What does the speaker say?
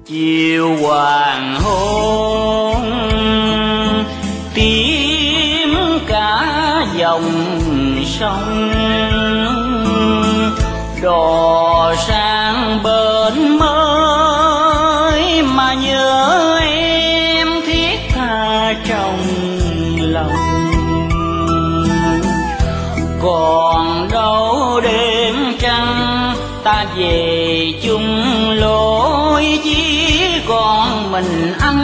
chiều hoàng hôn tím cả dòng sông, đò sang bên mới mà nhớ em thiết tha trong lòng. Còn đâu đêm trăng ta về chung lối, chỉ còn mình anh